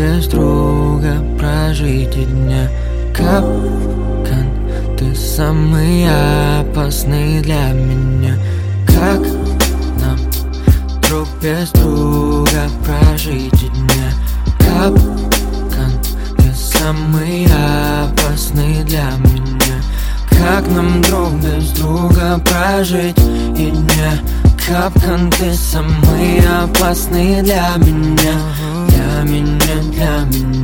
без друга прожить и дня. Капкан, ты самый опасный для меня. Как нам друг без друга прожить и дня? Капкан, ты самый опасный для меня. Как нам друг без друга прожить и дня? Капкан, ты самый опасный для меня. Для меня, для меня.